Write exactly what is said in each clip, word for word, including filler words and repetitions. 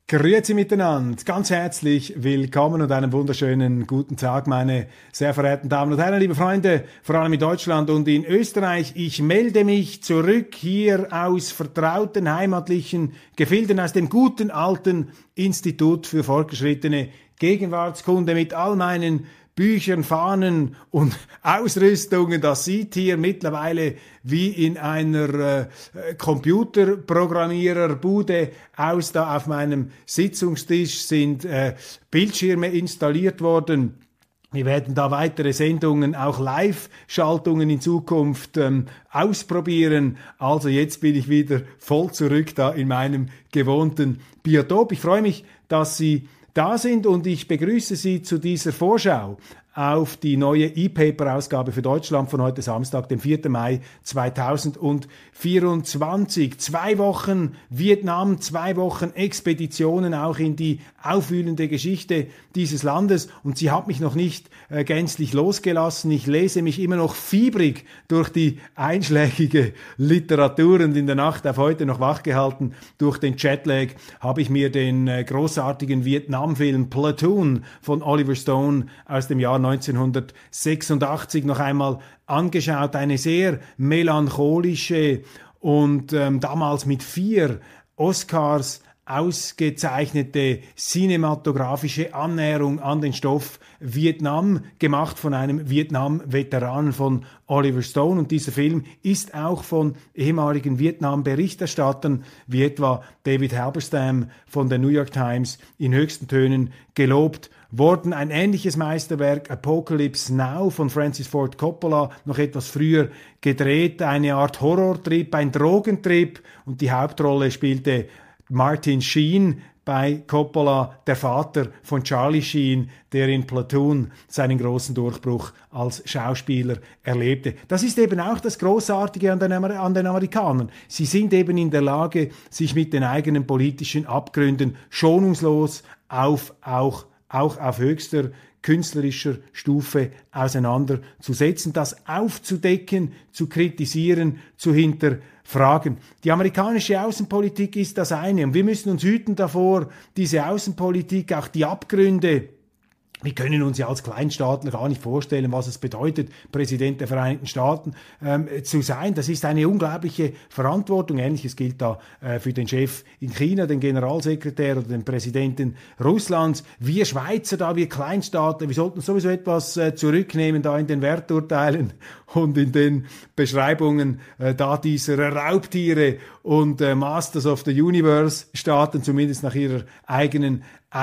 Grüezi miteinander, ganz herzlich willkommen und einen wunderschönen guten Tag, meine sehr verehrten Damen und Herren, liebe Freunde, vor allem in Deutschland und in Österreich. Ich melde mich zurück hier aus vertrauten heimatlichen Gefilden, aus dem guten alten Institut für fortgeschrittene Gegenwartskunde mit all meinen Büchern, Fahnen und Ausrüstungen. Das sieht hier mittlerweile wie in einer äh, Computerprogrammiererbude aus. Da auf meinem Sitzungstisch sind äh, Bildschirme installiert worden. Wir werden da weitere Sendungen, auch Live-Schaltungen in Zukunft ähm, ausprobieren. Also jetzt bin ich wieder voll zurück da in meinem gewohnten Biotop. Ich freue mich, dass Sie da sind und ich begrüße Sie zu dieser Vorschau auf die neue E-Paper-Ausgabe für Deutschland von heute Samstag, dem vierten Mai zweitausendvierundzwanzig. Zwei Wochen Vietnam, zwei Wochen Expeditionen auch in die aufwühlende Geschichte dieses Landes und sie hat mich noch nicht äh, gänzlich losgelassen. Ich lese mich immer noch fiebrig durch die einschlägige Literatur und in der Nacht auf heute noch wachgehalten durch den Jetlag habe ich mir den äh, großartigen Vietnam-Film Platoon von Oliver Stone aus dem Jahr neunzehnhundertsechsundachtzig noch einmal angeschaut. Eine sehr melancholische und ähm, damals mit vier Oscars ausgezeichnete cinematografische Annäherung an den Stoff Vietnam, gemacht von einem Vietnam-Veteranen von Oliver Stone. Und dieser Film ist auch von ehemaligen Vietnam-Berichterstattern wie etwa David Halberstam von der New York Times in höchsten Tönen gelobt worden. Ein ähnliches Meisterwerk, Apocalypse Now von Francis Ford Coppola, noch etwas früher gedreht, eine Art Horrortrip, ein Drogentrip, und die Hauptrolle spielte Martin Sheen bei Coppola, der Vater von Charlie Sheen, der in Platoon seinen großen Durchbruch als Schauspieler erlebte. Das ist eben auch das Großartige an den, Amer- an den Amerikanern. Sie sind eben in der Lage, sich mit den eigenen politischen Abgründen schonungslos auf, auch, auch auf höchster künstlerischer Stufe auseinanderzusetzen, das aufzudecken, zu kritisieren, zu hinterfragen. Die amerikanische Außenpolitik ist das eine und wir müssen uns hüten davor, diese Außenpolitik, auch die Abgründe. Wir können uns ja als Kleinstaatler gar nicht vorstellen, was es bedeutet, Präsident der Vereinigten Staaten ähm, zu sein. Das ist eine unglaubliche Verantwortung. Ähnliches gilt da äh, für den Chef in China, den Generalsekretär oder den Präsidenten Russlands. Wir Schweizer da, wir Kleinstaatler, wir sollten sowieso etwas äh, zurücknehmen da in den Werturteilen und in den Beschreibungen äh, da dieser Raubtiere und äh, Masters of the Universe Staaten, zumindest nach ihrer eigenen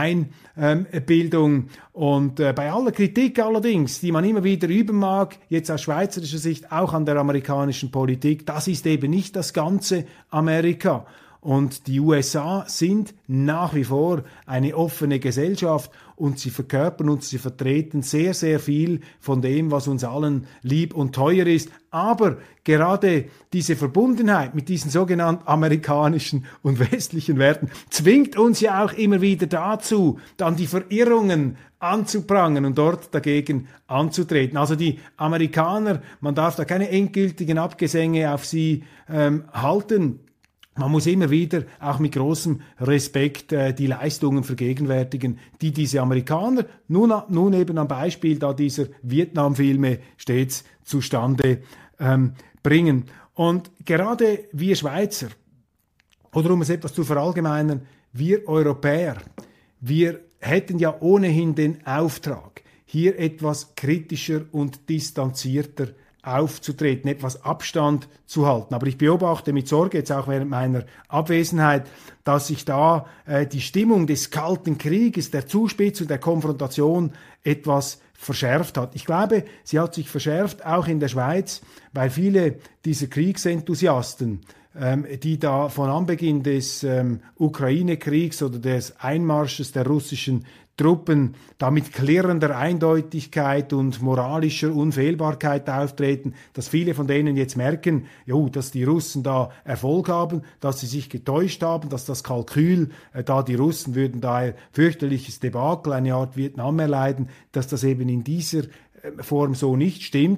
Einbildung. Und äh, bei aller Kritik allerdings, die man immer wieder üben mag, jetzt aus schweizerischer Sicht auch an der amerikanischen Politik, das ist eben nicht das ganze Amerika. Und die U S A sind nach wie vor eine offene Gesellschaft und sie verkörpern und sie vertreten sehr, sehr viel von dem, was uns allen lieb und teuer ist. Aber gerade diese Verbundenheit mit diesen sogenannten amerikanischen und westlichen Werten zwingt uns ja auch immer wieder dazu, dann die Verirrungen anzuprangern und dort dagegen anzutreten. Also die Amerikaner, man darf da keine endgültigen Abgesänge auf sie ähm, halten. Man muss immer wieder auch mit großem Respekt äh, die Leistungen vergegenwärtigen, die diese Amerikaner nun, nun eben am Beispiel da dieser Vietnam-Filme stets zustande ähm, bringen. Und gerade wir Schweizer, oder um es etwas zu verallgemeinern, wir Europäer, wir hätten ja ohnehin den Auftrag, hier etwas kritischer und distanzierter aufzutreten, etwas Abstand zu halten. Aber ich beobachte mit Sorge, jetzt auch während meiner Abwesenheit, dass sich da äh, die Stimmung des Kalten Krieges, der Zuspitzung, der Konfrontation etwas verschärft hat. Ich glaube, sie hat sich verschärft auch in der Schweiz, weil viele dieser Kriegsenthusiasten, ähm, die da von Anbeginn des ähm, Ukraine-Kriegs oder des Einmarsches der russischen Truppen da mit klirrender Eindeutigkeit und moralischer Unfehlbarkeit auftreten, dass viele von denen jetzt merken, jo, dass die Russen da Erfolg haben, dass sie sich getäuscht haben, dass das Kalkül, äh, da die Russen würden da ein fürchterliches Debakel, eine Art Vietnam erleiden, dass das eben in dieser äh, Form so nicht stimmt,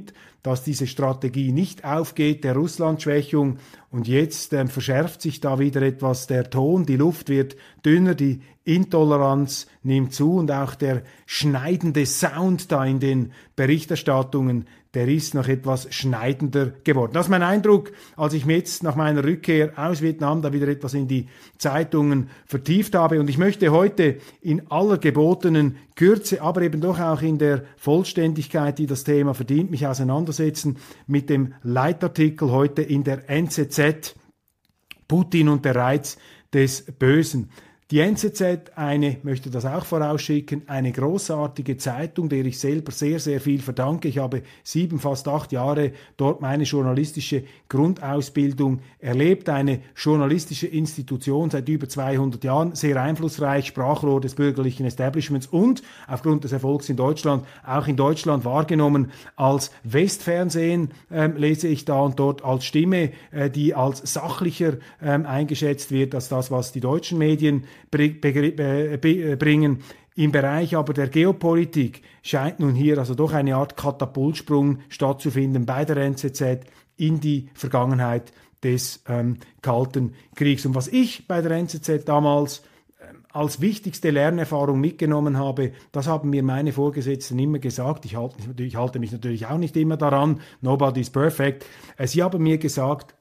dass diese Strategie nicht aufgeht, der Russlandschwächung. Und jetzt äh, verschärft sich da wieder etwas der Ton, die Luft wird dünner, die Intoleranz nimmt zu und auch der schneidende Sound da in den Berichterstattungen, der ist noch etwas schneidender geworden. Das ist mein Eindruck, als ich mir jetzt nach meiner Rückkehr aus Vietnam da wieder etwas in die Zeitungen vertieft habe. Und ich möchte heute in aller gebotenen Kürze, aber eben doch auch in der Vollständigkeit, die das Thema verdient, mich auseinandersetzen mit dem Leitartikel heute in der N Z Z, Putin und der Reiz des Bösen. Die N Z Z, eine, möchte das auch vorausschicken, eine großartige Zeitung, der ich selber sehr, sehr viel verdanke. Ich habe sieben, fast acht Jahre dort meine journalistische Grundausbildung erlebt. Eine journalistische Institution seit über zweihundert Jahren, sehr einflussreich, Sprachrohr des bürgerlichen Establishments und aufgrund des Erfolgs in Deutschland, auch in Deutschland wahrgenommen als Westfernsehen, äh, lese ich da und dort als Stimme, äh, die als sachlicher äh, eingeschätzt wird als das, was die deutschen Medien bringen. Im Bereich aber der Geopolitik scheint nun hier also doch eine Art Katapultsprung stattzufinden bei der N Z Z in die Vergangenheit des ähm, Kalten Kriegs. Und was ich bei der N Z Z damals ähm, als wichtigste Lernerfahrung mitgenommen habe, das haben mir meine Vorgesetzten immer gesagt. Ich halte, ich halte mich natürlich auch nicht immer daran. Nobody is perfect. Äh, sie haben mir gesagt,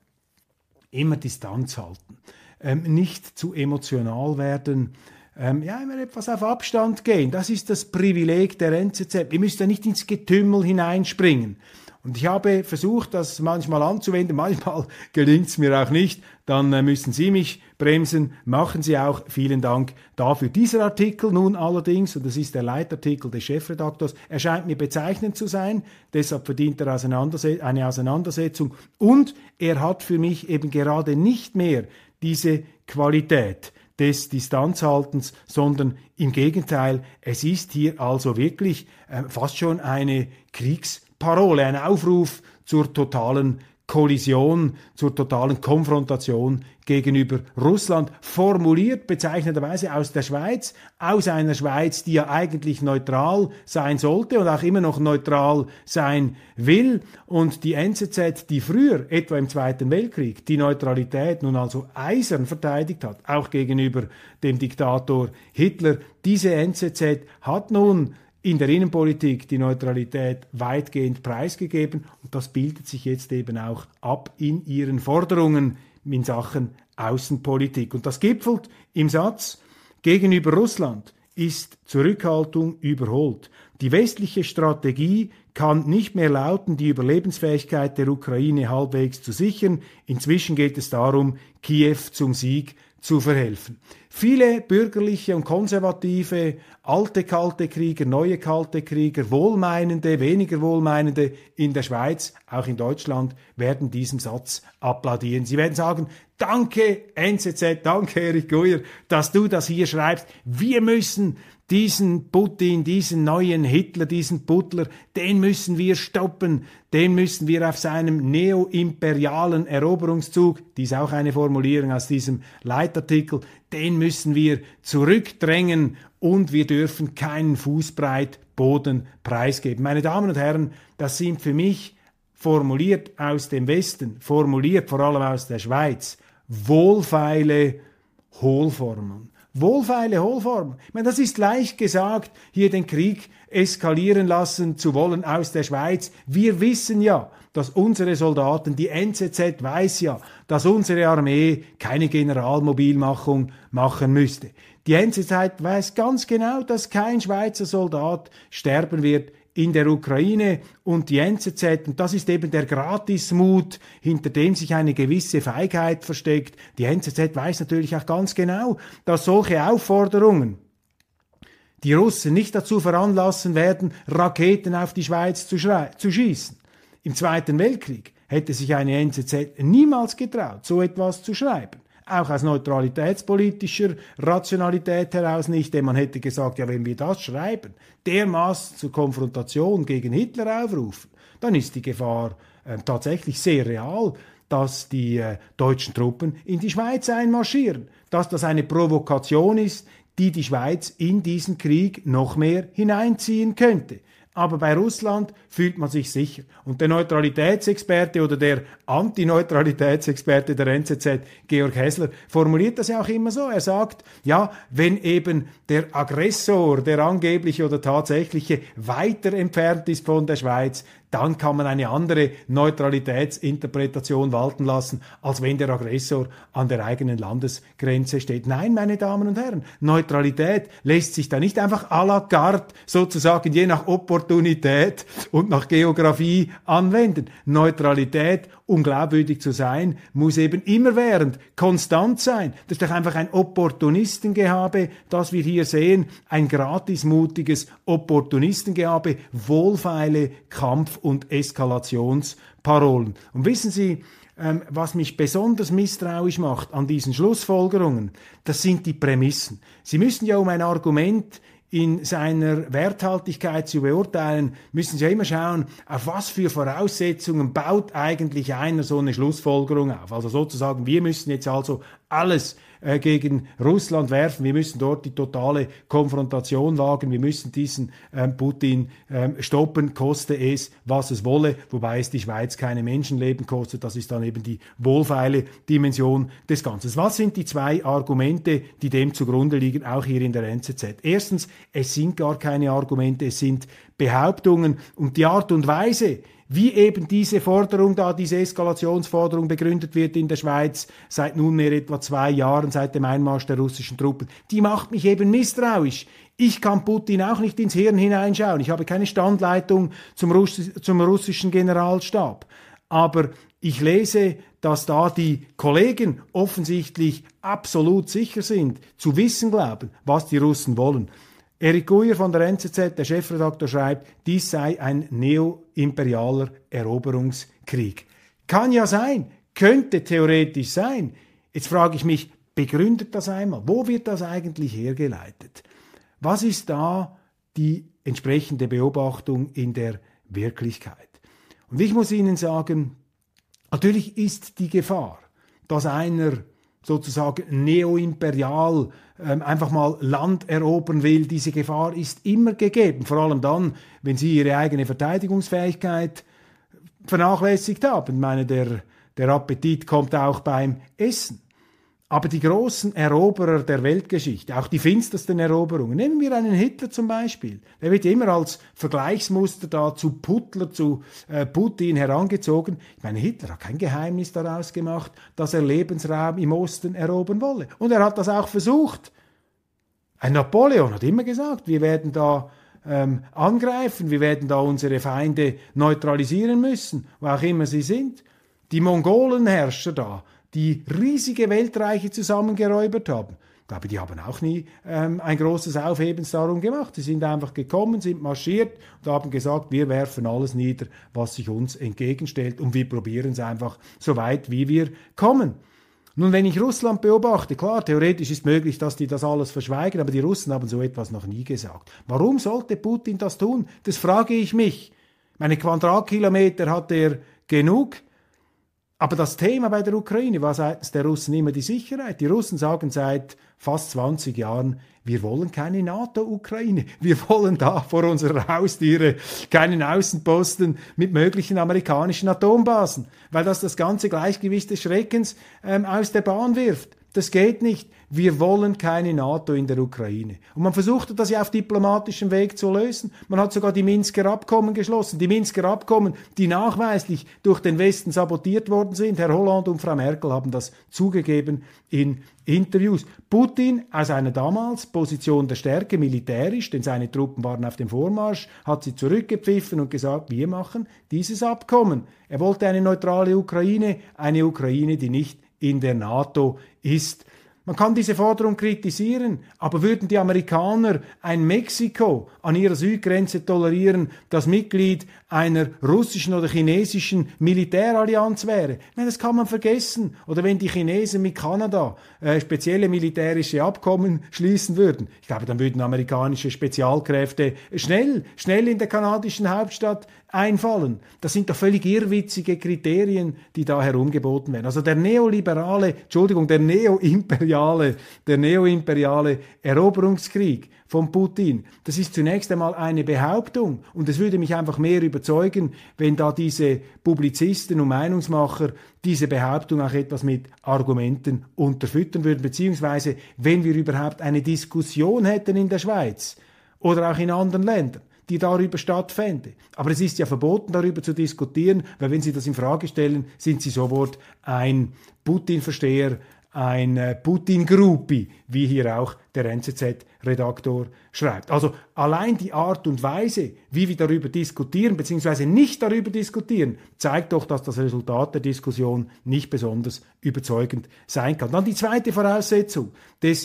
immer Distanz halten. Ähm, nicht zu emotional werden, ähm, ja, immer etwas auf Abstand gehen. Das ist das Privileg der N Z Z. Wir müssen ja nicht ins Getümmel hineinspringen. Und ich habe versucht, das manchmal anzuwenden, manchmal gelingt es mir auch nicht. Dann äh, müssen Sie mich bremsen, machen Sie auch. Vielen Dank dafür. Dieser Artikel nun allerdings, und das ist der Leitartikel des Chefredaktors, erscheint mir bezeichnend zu sein, deshalb verdient er Auseinanderse- eine Auseinandersetzung. Und er hat für mich eben gerade nicht mehr diese Qualität des Distanzhaltens, sondern im Gegenteil, es ist hier also wirklich äh, fast schon eine Kriegsparole, ein Aufruf zur totalen Kollision, zur totalen Konfrontation gegenüber Russland, formuliert bezeichnenderweise aus der Schweiz, aus einer Schweiz, die ja eigentlich neutral sein sollte und auch immer noch neutral sein will. Und die N Z Z, die früher, etwa im Zweiten Weltkrieg, die Neutralität nun also eisern verteidigt hat, auch gegenüber dem Diktator Hitler, diese N Z Z hat nun in der Innenpolitik die Neutralität weitgehend preisgegeben und das bildet sich jetzt eben auch ab in ihren Forderungen in Sachen Außenpolitik. Und das gipfelt im Satz, gegenüber Russland ist Zurückhaltung überholt. Die westliche Strategie kann nicht mehr lauten, die Überlebensfähigkeit der Ukraine halbwegs zu sichern. Inzwischen geht es darum, Kiew zum Sieg zu verhelfen. Viele bürgerliche und konservative, alte kalte Krieger, neue kalte Krieger, wohlmeinende, weniger wohlmeinende in der Schweiz, auch in Deutschland, werden diesem Satz applaudieren. Sie werden sagen, danke N Z Z, danke Erich Guyer, dass du das hier schreibst. Wir müssen diesen Putin, diesen neuen Hitler, diesen Butler, den müssen wir stoppen, den müssen wir auf seinem neoimperialen Eroberungszug, dies ist auch eine Formulierung aus diesem Leitartikel, den müssen wir zurückdrängen und wir dürfen keinen Fußbreit Boden preisgeben. Meine Damen und Herren, das sind für mich formuliert aus dem Westen, formuliert vor allem aus der Schweiz, wohlfeile Hohlformeln. Wohlfeile Hohlform. Ich meine, das ist leicht gesagt, hier den Krieg eskalieren lassen zu wollen aus der Schweiz. Wir wissen ja, dass unsere Soldaten, die N Z Z weiß ja, dass unsere Armee keine Generalmobilmachung machen müsste. Die N Z Z weiß ganz genau, dass kein Schweizer Soldat sterben wird in der Ukraine und die N Z Z, und das ist eben der Gratismut, hinter dem sich eine gewisse Feigheit versteckt. Die N Z Z weiß natürlich auch ganz genau, dass solche Aufforderungen die Russen nicht dazu veranlassen werden, Raketen auf die Schweiz zu, zu schießen. Im Zweiten Weltkrieg hätte sich eine N Z Z niemals getraut, so etwas zu schreiben. Auch aus neutralitätspolitischer Rationalität heraus nicht, denn man hätte gesagt, ja, wenn wir das schreiben, dermaßen zur Konfrontation gegen Hitler aufrufen, dann ist die Gefahr äh, tatsächlich sehr real, dass die äh, deutschen Truppen in die Schweiz einmarschieren, dass das eine Provokation ist, die die Schweiz in diesen Krieg noch mehr hineinziehen könnte. aber bei Russland fühlt man sich sicher. Und der Neutralitätsexperte oder der Antineutralitätsexperte der N Z Z, Georg Häßler, formuliert das ja auch immer so. Er sagt, ja, wenn eben der Aggressor, der angebliche oder tatsächliche, weiter entfernt ist von der Schweiz, dann kann man eine andere Neutralitätsinterpretation walten lassen, als wenn der Aggressor an der eigenen Landesgrenze steht. Nein, meine Damen und Herren, Neutralität lässt sich da nicht einfach à la carte sozusagen je nach Opportunität und nach Geografie anwenden. Neutralität, um glaubwürdig zu sein, muss eben immerwährend konstant sein. Das ist doch einfach ein Opportunistengehabe, das wir hier sehen, ein gratismutiges Opportunistengehabe, wohlfeile Kampf- und Eskalationsparolen. Und wissen Sie, ähm, was mich besonders misstrauisch macht an diesen Schlussfolgerungen? Das sind die Prämissen. Sie müssen ja um ein Argument in seiner Werthaltigkeit zu beurteilen, müssen Sie ja immer schauen, auf was für Voraussetzungen baut eigentlich einer so eine Schlussfolgerung auf. Also sozusagen, wir müssen jetzt also alles äh, gegen Russland werfen, wir müssen dort die totale Konfrontation wagen, wir müssen diesen ähm, Putin ähm, stoppen, koste es, was es wolle, wobei es die Schweiz keine Menschenleben kostet, das ist dann eben die wohlfeile Dimension des Ganzen. Was sind die zwei Argumente, die dem zugrunde liegen, auch hier in der N Z Z? Erstens, es sind gar keine Argumente, es sind Behauptungen und die Art und Weise, wie eben diese Forderung da, diese Eskalationsforderung begründet wird in der Schweiz seit nunmehr etwa zwei Jahren, seit dem Einmarsch der russischen Truppen, die macht mich eben misstrauisch. Ich kann Putin auch nicht ins Hirn hineinschauen. Ich habe keine Standleitung zum, Russi- zum russischen Generalstab. Aber ich lese, dass da die Kollegen offensichtlich absolut sicher sind, zu wissen glauben, was die Russen wollen. Erik Guyer von der N Z Z, der Chefredakteur, schreibt, dies sei ein neoimperialer Eroberungskrieg. Kann ja sein, könnte theoretisch sein. Jetzt frage ich mich, begründet das einmal? Wo wird das eigentlich hergeleitet? Was ist da die entsprechende Beobachtung in der Wirklichkeit? Und ich muss Ihnen sagen, natürlich ist die Gefahr, dass einer sozusagen neoimperial ähm, einfach mal Land erobern will, diese Gefahr ist immer gegeben, vor allem dann, wenn sie ihre eigene Verteidigungsfähigkeit vernachlässigt haben. Ich meine, der, der Appetit kommt auch beim Essen. Aber die großen Eroberer der Weltgeschichte, auch die finstersten Eroberungen, nehmen wir einen Hitler zum Beispiel, der wird immer als Vergleichsmuster da zu Putler, zu äh, Putin herangezogen. Ich meine, Hitler hat kein Geheimnis daraus gemacht, dass er Lebensraum im Osten erobern wolle. Und er hat das auch versucht. Ein Napoleon hat immer gesagt, wir werden da ähm, angreifen, wir werden da unsere Feinde neutralisieren müssen, wo auch immer sie sind. Die Mongolenherrscher da, die riesige Weltreiche zusammengeräubert haben. Ich glaube, die haben auch nie ähm, ein großes Aufhebens darum gemacht. Sie sind einfach gekommen, sind marschiert und haben gesagt, wir werfen alles nieder, was sich uns entgegenstellt und wir probieren es einfach so weit, wie wir kommen. Nun, wenn ich Russland beobachte, klar, theoretisch ist möglich, dass die das alles verschweigen, aber die Russen haben so etwas noch nie gesagt. Warum sollte Putin das tun? Das frage ich mich. Meine Quadratkilometer hat er genug. Aber das Thema bei der Ukraine war seitens der Russen immer die Sicherheit. Die Russen sagen seit fast zwanzig Jahren, wir wollen keine NATO-Ukraine. Wir wollen da vor unserer Haustüre keinen Außenposten mit möglichen amerikanischen Atombasen, weil das das ganze Gleichgewicht des Schreckens ähm, aus der Bahn wirft. Das geht nicht. Wir wollen keine NATO in der Ukraine. Und man versuchte das ja auf diplomatischem Weg zu lösen. Man hat sogar die Minsker Abkommen geschlossen. Die Minsker Abkommen, die nachweislich durch den Westen sabotiert worden sind. Herr Hollande und Frau Merkel haben das zugegeben in Interviews. Putin aus einer damals Position der Stärke militärisch, denn seine Truppen waren auf dem Vormarsch, hat sie zurückgepfiffen und gesagt, wir machen dieses Abkommen. Er wollte eine neutrale Ukraine, eine Ukraine, die nicht in der NATO ist. Man kann diese Forderung kritisieren, aber würden die Amerikaner ein Mexiko an ihrer Südgrenze tolerieren, das Mitglied einer russischen oder chinesischen Militärallianz wäre? Nein, das kann man vergessen. Oder wenn die Chinesen mit Kanada äh, spezielle militärische Abkommen schließen würden. Ich glaube, dann würden amerikanische Spezialkräfte schnell, schnell in der kanadischen Hauptstadt einfallen. Das sind doch völlig irrwitzige Kriterien, die da herumgeboten werden. Also der neoliberale, Entschuldigung, der neoimperiale, der neoimperiale Eroberungskrieg von Putin, das ist zunächst einmal eine Behauptung und es würde mich einfach mehr überzeugen, wenn da diese Publizisten und Meinungsmacher diese Behauptung auch etwas mit Argumenten unterfüttern würden, beziehungsweise wenn wir überhaupt eine Diskussion hätten in der Schweiz oder auch in anderen Ländern, die darüber stattfände. Aber es ist ja verboten, darüber zu diskutieren, weil wenn Sie das in Frage stellen, sind Sie sofort ein Putin-Versteher, ein äh, Putin-Gruppi, wie hier auch der N Z Z-Redaktor schreibt. Also allein die Art und Weise, wie wir darüber diskutieren, beziehungsweise nicht darüber diskutieren, zeigt doch, dass das Resultat der Diskussion nicht besonders überzeugend sein kann. Dann die zweite Voraussetzung des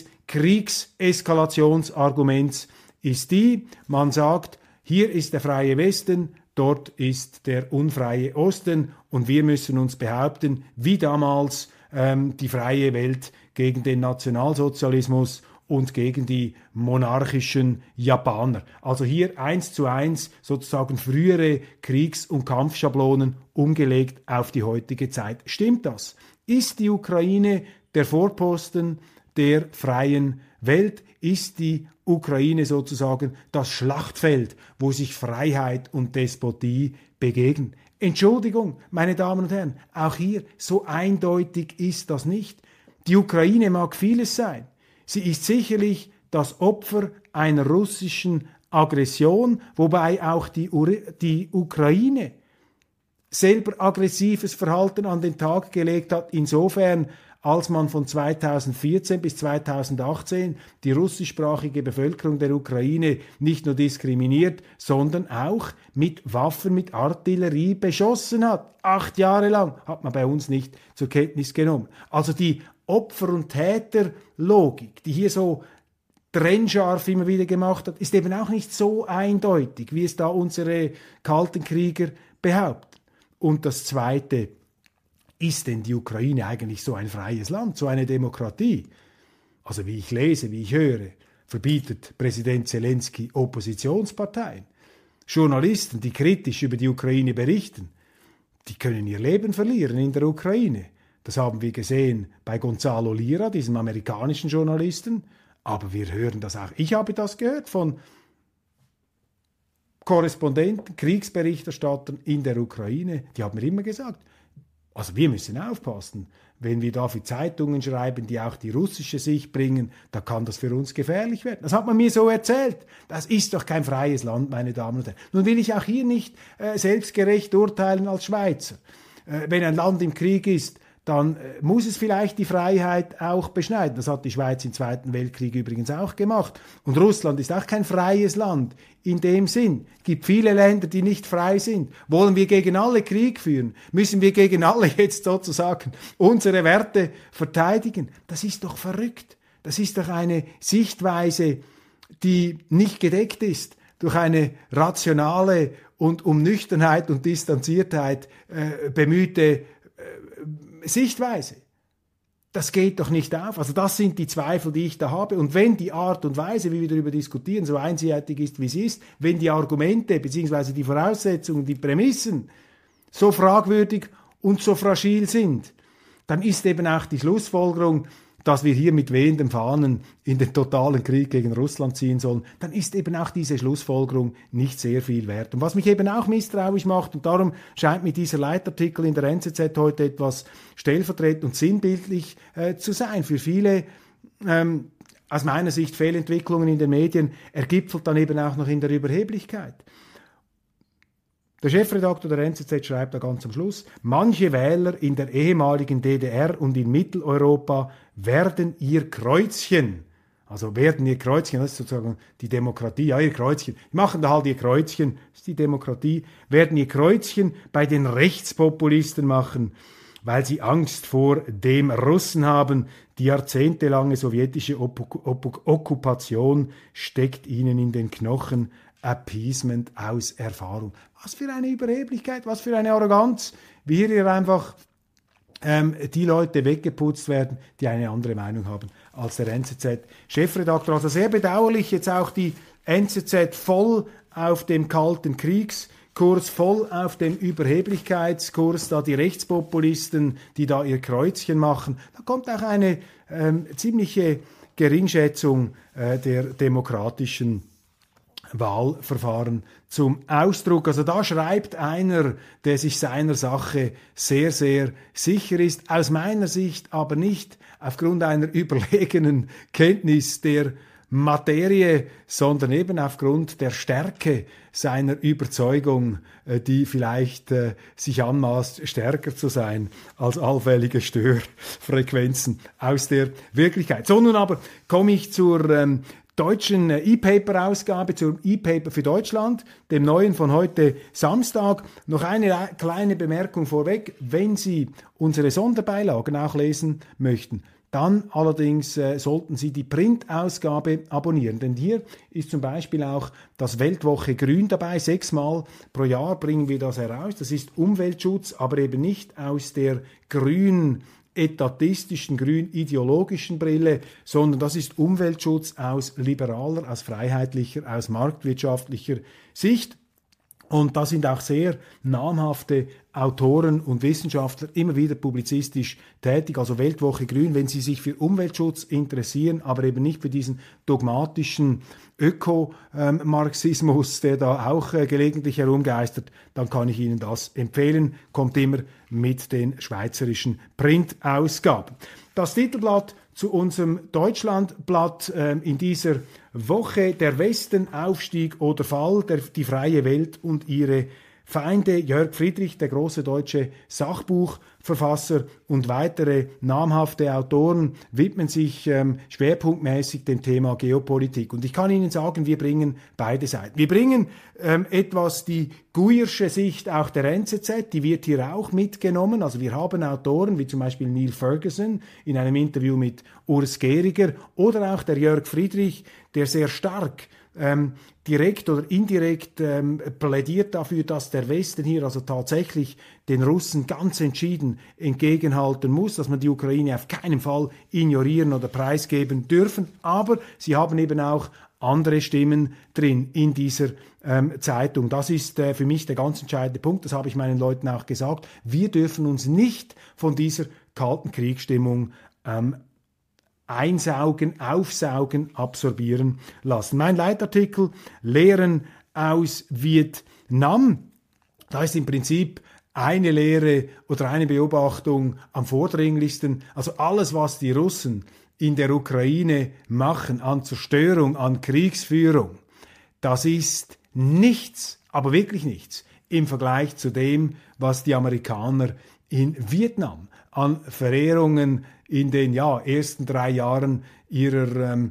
Kriegseskalationsarguments ist die, man sagt, hier ist der freie Westen, dort ist der unfreie Osten und wir müssen uns behaupten, wie damals ähm, die freie Welt gegen den Nationalsozialismus und gegen die monarchischen Japaner. Also hier eins zu eins sozusagen frühere Kriegs- und Kampfschablonen umgelegt auf die heutige Zeit. Stimmt das? Ist die Ukraine der Vorposten der freien Welt? Ist die Ukraine sozusagen das Schlachtfeld, wo sich Freiheit und Despotie begegnen? Entschuldigung, meine Damen und Herren, auch hier, so eindeutig ist das nicht. Die Ukraine mag vieles sein. Sie ist sicherlich das Opfer einer russischen Aggression, wobei auch die, Ur- die Ukraine selber aggressives Verhalten an den Tag gelegt hat, insofern, als man von zweitausendvierzehn bis zweitausendachtzehn die russischsprachige Bevölkerung der Ukraine nicht nur diskriminiert, sondern auch mit Waffen, mit Artillerie beschossen hat. Acht Jahre lang hat man bei uns nicht zur Kenntnis genommen. Also die Opfer- und Täterlogik, die hier so trennscharf immer wieder gemacht hat, ist eben auch nicht so eindeutig, wie es da unsere kalten Krieger behaupten. Und das Zweite, ist denn die Ukraine eigentlich so ein freies Land, so eine Demokratie? Also wie ich lese, wie ich höre, verbietet Präsident Zelensky Oppositionsparteien. Journalisten, die kritisch über die Ukraine berichten, die können ihr Leben verlieren in der Ukraine. Das haben wir gesehen bei Gonzalo Lira, diesem amerikanischen Journalisten. Aber wir hören das auch. Ich habe das gehört von Korrespondenten, Kriegsberichterstattern in der Ukraine. Die haben mir immer gesagt, also wir müssen aufpassen, wenn wir da für Zeitungen schreiben, die auch die russische Sicht bringen, da kann das für uns gefährlich werden. Das hat man mir so erzählt. Das ist doch kein freies Land, meine Damen und Herren. Nun will ich auch hier nicht äh, selbstgerecht urteilen als Schweizer. Äh, wenn ein Land im Krieg ist, dann äh, muss es vielleicht die Freiheit auch beschneiden. Das hat die Schweiz im Zweiten Weltkrieg übrigens auch gemacht. Und Russland ist auch kein freies Land in dem Sinn. Es gibt viele Länder, die nicht frei sind. Wollen wir gegen alle Krieg führen? Müssen wir gegen alle jetzt sozusagen unsere Werte verteidigen? Das ist doch verrückt. Das ist doch eine Sichtweise, die nicht gedeckt ist durch eine rationale und um Nüchternheit und Distanziertheit äh, bemühte äh, Sichtweise. Das geht doch nicht auf. Also das sind die Zweifel, die ich da habe. Und wenn die Art und Weise, wie wir darüber diskutieren, so einseitig ist, wie sie ist, wenn die Argumente bzw. die Voraussetzungen, die Prämissen so fragwürdig und so fragil sind, dann ist eben auch die Schlussfolgerung, dass wir hier mit wehenden Fahnen in den totalen Krieg gegen Russland ziehen sollen, dann ist eben auch diese Schlussfolgerung nicht sehr viel wert. Und was mich eben auch misstrauisch macht, und darum scheint mir dieser Leitartikel in der N Z Z heute etwas stellvertretend und sinnbildlich äh, zu sein. Für viele, ähm, aus meiner Sicht, Fehlentwicklungen in den Medien, er gipfelt dann eben auch noch in der Überheblichkeit. Der Chefredakteur der N Z Z schreibt da ganz am Schluss, manche Wähler in der ehemaligen D D R und in Mitteleuropa werden ihr Kreuzchen, also werden ihr Kreuzchen, das ist sozusagen die Demokratie, ja ihr Kreuzchen, die machen da halt ihr Kreuzchen, das ist die Demokratie, werden ihr Kreuzchen bei den Rechtspopulisten machen, weil sie Angst vor dem Russen haben. Die jahrzehntelange sowjetische Op- Op- Okkupation steckt ihnen in den Knochen. Appeasement aus Erfahrung. Was für eine Überheblichkeit, was für eine Arroganz, wie hier einfach ähm, die Leute weggeputzt werden, die eine andere Meinung haben als der N Z Z-Chefredakteur. Also sehr bedauerlich jetzt auch die N Z Z voll auf dem kalten Kriegs Kurs voll auf dem Überheblichkeitskurs, da die Rechtspopulisten, die da ihr Kreuzchen machen. Da kommt auch eine ähm, ziemliche Geringschätzung äh, der demokratischen Wahlverfahren zum Ausdruck. Also da schreibt einer, der sich seiner Sache sehr, sehr sicher ist, aus meiner Sicht aber nicht aufgrund einer überlegenen Kenntnis der Materie, sondern eben aufgrund der Stärke seiner Überzeugung, die vielleicht äh, sich anmaßt, stärker zu sein als allfällige Störfrequenzen aus der Wirklichkeit. So, nun aber komme ich zur ähm, deutschen äh, E-Paper-Ausgabe, zum E-Paper für Deutschland, dem neuen von heute Samstag. Noch eine kleine Bemerkung vorweg, wenn Sie unsere Sonderbeilagen auch lesen möchten, dann allerdings äh, sollten Sie die Printausgabe abonnieren, denn hier ist zum Beispiel auch das Weltwoche Grün dabei. Sechsmal pro Jahr bringen wir das heraus. Das ist Umweltschutz, aber eben nicht aus der grün etatistischen, grün ideologischen Brille, sondern das ist Umweltschutz aus liberaler, aus freiheitlicher, aus marktwirtschaftlicher Sicht. Und da sind auch sehr namhafte Autoren und Wissenschaftler immer wieder publizistisch tätig. Also Weltwoche Grün, wenn Sie sich für Umweltschutz interessieren, aber eben nicht für diesen dogmatischen Ökomarxismus, der da auch äh, gelegentlich herumgeistert, dann kann ich Ihnen das empfehlen. Kommt immer mit den schweizerischen Printausgaben. Das Titelblatt zu unserem Deutschlandblatt äh, in dieser Woche: Der Westen, Aufstieg oder Fall, der, die freie Welt und ihre Feinde. Jörg Friedrich, der große deutsche Sachbuchverfasser, und weitere namhafte Autoren widmen sich ähm, schwerpunktmäßig dem Thema Geopolitik. Und ich kann Ihnen sagen, wir bringen beide Seiten. Wir bringen ähm, etwas die Guyersche Sicht auch der N Z Z, die wird hier auch mitgenommen. Also wir haben Autoren wie zum Beispiel Neil Ferguson in einem Interview mit Urs Gehriger oder auch der Jörg Friedrich, der sehr stark ähm, direkt oder indirekt ähm, plädiert dafür, dass der Westen hier also tatsächlich den Russen ganz entschieden entgegenhalten muss, dass man die Ukraine auf keinen Fall ignorieren oder preisgeben dürfen. Aber sie haben eben auch andere Stimmen drin in dieser ähm, Zeitung. Das ist äh, für mich der ganz entscheidende Punkt. Das habe ich meinen Leuten auch gesagt. Wir dürfen uns nicht von dieser kalten Kriegsstimmung ähm, einsaugen, aufsaugen, absorbieren lassen. Mein Leitartikel Lehren aus Vietnam, da ist im Prinzip eine Lehre oder eine Beobachtung am vordringlichsten. Also alles, was die Russen in der Ukraine machen an Zerstörung, an Kriegsführung, das ist nichts, aber wirklich nichts im Vergleich zu dem, was die Amerikaner in Vietnam an Verehrungen in den ja, ersten drei Jahren ihrer ähm,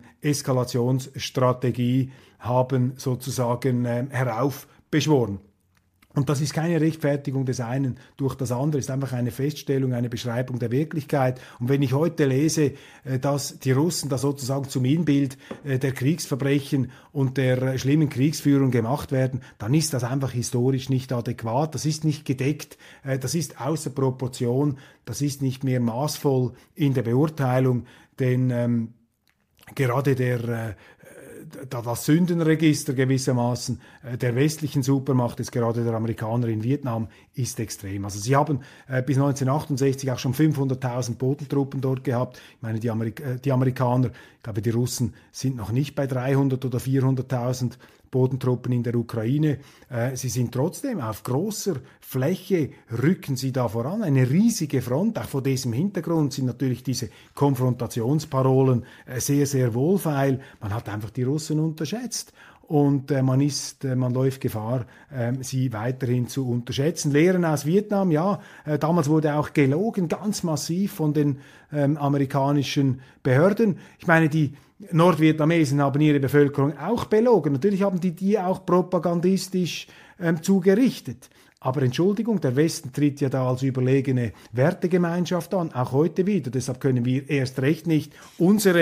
Eskalationsstrategie haben sozusagen ähm, heraufbeschworen. Und das ist keine Rechtfertigung des einen durch das andere, ist einfach eine Feststellung, eine Beschreibung der Wirklichkeit. Und wenn ich heute lese, dass die Russen da sozusagen zum Inbild der Kriegsverbrechen und der schlimmen Kriegsführung gemacht werden, dann ist das einfach historisch nicht adäquat, das ist nicht gedeckt, das ist außer Proportion, das ist nicht mehr maßvoll in der Beurteilung, denn ähm, gerade der äh, das Sündenregister gewissermaßen der westlichen Supermacht, ist gerade der Amerikaner in Vietnam, ist extrem. Also sie haben äh, bis neunzehnhundertachtundsechzig auch schon fünfhunderttausend Bodentruppen dort gehabt. Ich meine, die, Amerik äh, die Amerikaner, ich glaube, die Russen sind noch nicht bei dreihundert oder vierhunderttausend Bodentruppen in der Ukraine. Äh, sie sind trotzdem auf großer Fläche, rücken sie da voran. Eine riesige Front. Auch vor diesem Hintergrund sind natürlich diese Konfrontationsparolen äh, sehr, sehr wohlfeil. Man hat einfach die Russen unterschätzt. Und äh, man ist, äh, man läuft Gefahr, äh, sie weiterhin zu unterschätzen. Lehren aus Vietnam, ja, äh, damals wurde auch gelogen, ganz massiv von den ähm, amerikanischen Behörden. Ich meine, die Nordvietnamesen haben ihre Bevölkerung auch belogen. Natürlich haben die die auch propagandistisch ähm, zugerichtet. Aber Entschuldigung, der Westen tritt ja da als überlegene Wertegemeinschaft an, auch heute wieder. Deshalb können wir erst recht nicht unsere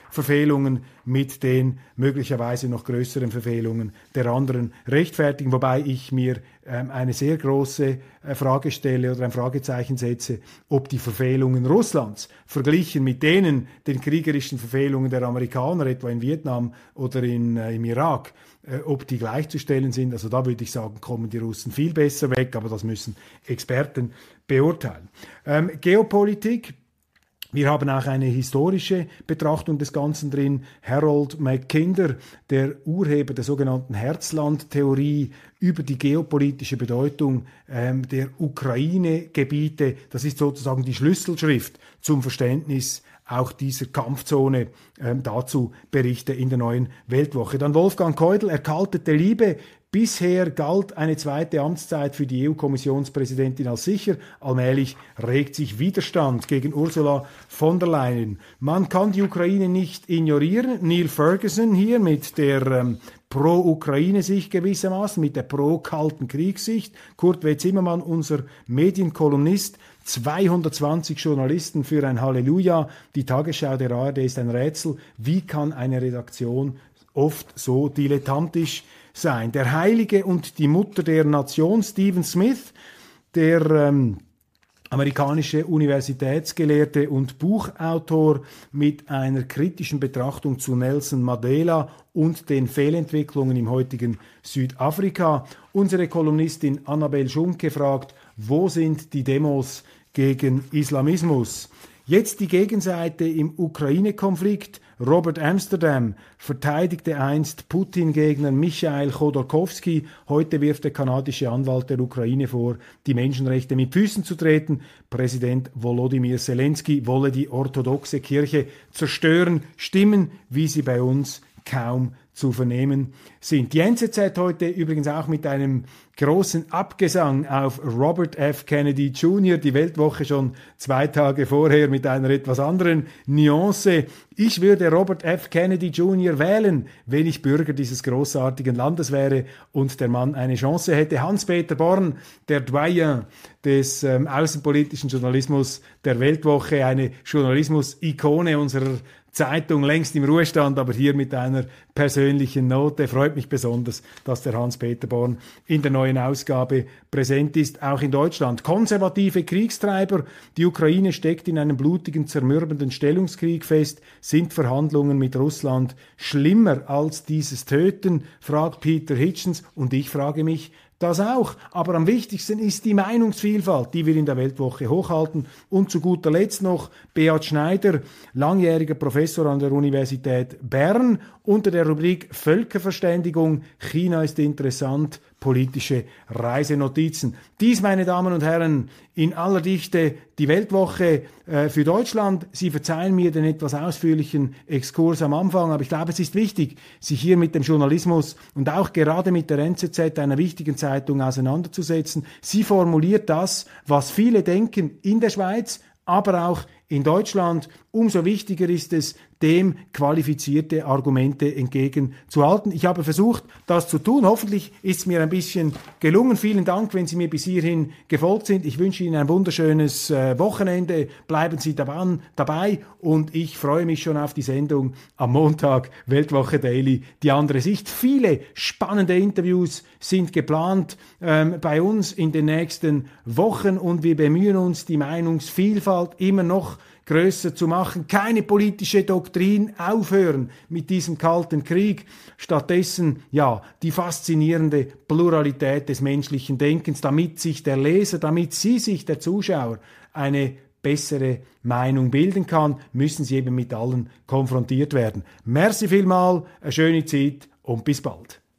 Verfehlungen mit den möglicherweise noch größeren Verfehlungen der anderen rechtfertigen, wobei ich mir ähm, eine sehr große äh, Frage stelle oder ein Fragezeichen setze, ob die Verfehlungen Russlands verglichen mit denen, den kriegerischen Verfehlungen der Amerikaner, etwa in Vietnam oder in, äh, im Irak, äh, ob die gleichzustellen sind. Also da würde ich sagen, kommen die Russen viel besser weg, aber das müssen Experten beurteilen. Ähm, Geopolitik. Wir haben auch eine historische Betrachtung des Ganzen drin. Harold Mackinder, der Urheber der sogenannten Herzland-Theorie über die geopolitische Bedeutung ähm, der Ukraine-Gebiete, das ist sozusagen die Schlüsselschrift zum Verständnis auch dieser Kampfzone, ähm, dazu Berichte in der Neuen Weltwoche. Dann Wolfgang Keudel, erkaltete Liebe. Bisher galt eine zweite Amtszeit für die E U-Kommissionspräsidentin als sicher. Allmählich regt sich Widerstand gegen Ursula von der Leyen. Man kann die Ukraine nicht ignorieren. Neil Ferguson hier mit der ähm, Pro-Ukraine-Sicht gewissermaßen, mit der pro-kalten Kriegssicht. Kurt W. Zimmermann, unser Medienkolumnist. zweihundertzwanzig Journalisten für ein Halleluja. Die Tagesschau der A R D ist ein Rätsel. Wie kann eine Redaktion oft so dilettantisch sein? Der Heilige und die Mutter der Nation, Stephen Smith, der ähm, amerikanische Universitätsgelehrte und Buchautor mit einer kritischen Betrachtung zu Nelson Mandela und den Fehlentwicklungen im heutigen Südafrika. Unsere Kolumnistin Annabel Schunke fragt, wo sind die Demos gegen Islamismus? Jetzt die Gegenseite im Ukraine-Konflikt. Robert Amsterdam verteidigte einst Putin-Gegner Michail Chodorkowski. Heute wirft der kanadische Anwalt der Ukraine vor, die Menschenrechte mit Füßen zu treten. Präsident Volodymyr Zelensky wolle die orthodoxe Kirche zerstören. Stimmen, wie sie bei uns kaum zu vernehmen sind. Die N Z Z heute übrigens auch mit einem großen Abgesang auf Robert F. Kennedy Junior Die Weltwoche schon zwei Tage vorher mit einer etwas anderen Nuance. Ich würde Robert F. Kennedy Junior wählen, wenn ich Bürger dieses großartigen Landes wäre und der Mann eine Chance hätte. Hans-Peter Born, der Doyen des ähm, außenpolitischen Journalismus der Weltwoche, eine Journalismus-Ikone unserer Zeitung, längst im Ruhestand, aber hier mit einer persönlichen Note. Freut mich besonders, dass der Hans-Peter Born in der neuen Ausgabe präsent ist, auch in Deutschland. Konservative Kriegstreiber, die Ukraine steckt in einem blutigen, zermürbenden Stellungskrieg fest. Sind Verhandlungen mit Russland schlimmer als dieses Töten, fragt Peter Hitchens. Und ich frage mich, das auch. Aber am wichtigsten ist die Meinungsvielfalt, die wir in der Weltwoche hochhalten. Und zu guter Letzt noch Beat Schneider, langjähriger Professor an der Universität Bern, unter der Rubrik Völkerverständigung. China ist interessant. Politische Reisenotizen. Dies, meine Damen und Herren, in aller Dichte die Weltwoche äh, für Deutschland. Sie verzeihen mir den etwas ausführlichen Exkurs am Anfang, aber ich glaube, es ist wichtig, sich hier mit dem Journalismus und auch gerade mit der N Z Z, einer wichtigen Zeitung, auseinanderzusetzen. Sie formuliert das, was viele denken in der Schweiz, aber auch in Deutschland. Umso wichtiger ist es, dem qualifizierte Argumente entgegenzuhalten. Ich habe versucht, das zu tun. Hoffentlich ist es mir ein bisschen gelungen. Vielen Dank, wenn Sie mir bis hierhin gefolgt sind. Ich wünsche Ihnen ein wunderschönes äh, Wochenende. Bleiben Sie dabei, dabei und ich freue mich schon auf die Sendung am Montag, Weltwoche Daily, die andere Sicht. Viele spannende Interviews sind geplant ähm, bei uns in den nächsten Wochen und wir bemühen uns, die Meinungsvielfalt immer noch größer zu machen. Keine politische Doktrin, aufhören mit diesem kalten Krieg. Stattdessen, ja, die faszinierende Pluralität des menschlichen Denkens, damit sich der Leser, damit Sie sich, der Zuschauer, eine bessere Meinung bilden kann, müssen Sie eben mit allen konfrontiert werden. Merci vielmal, eine schöne Zeit und bis bald.